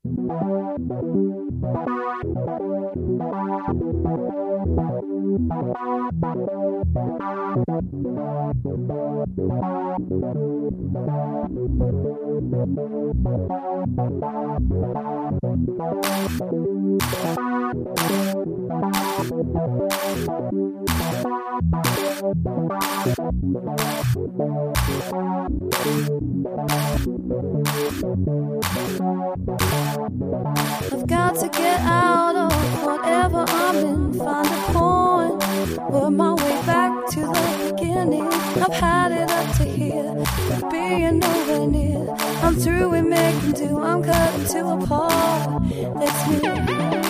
I've got to get out of whatever I'm in, find a point, work my way back to the beginning. I've had it up to here, but being nowhere near. I'm through with making do, I'm cutting to a part. That's me.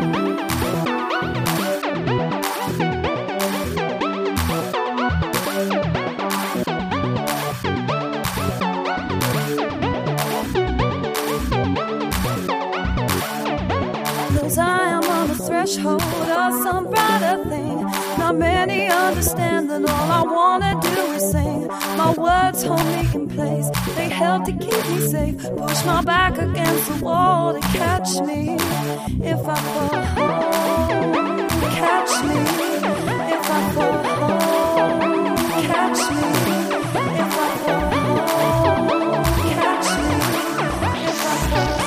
I am on the threshold of some brighter thing. Not many understand that all I wanna do is sing. My words hold me in place, they help to keep me safe. Push my back against the wall to catch me if I fall. Catch me if I fall. Catch me if I fall. Catch me if I fall.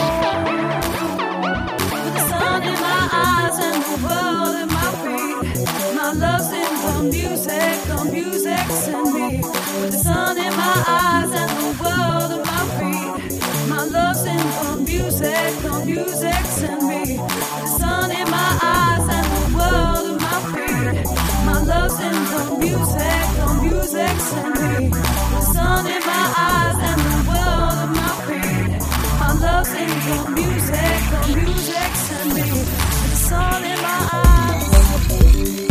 And the world at my feet. My love's in the music's in me. With the sun in my eyes and the world at my feet. My love's in the music's in me. With the sun in my eyes and the world at my feet. My love's in the music's in me. With the sun in my eyes and the world at my feet. My love's in the music's in me. Sun in my eyes.